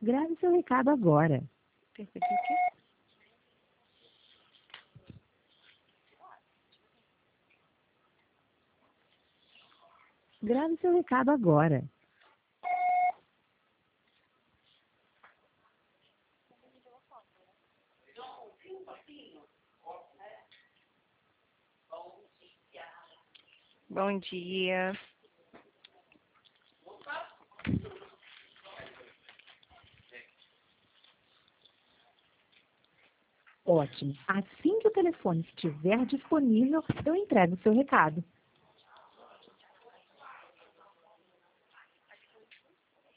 Grave seu recado agora. Percebi o quê? Grave seu recado agora. Bom dia. Ótimo. Assim que o telefone estiver disponível, eu entrego o seu recado.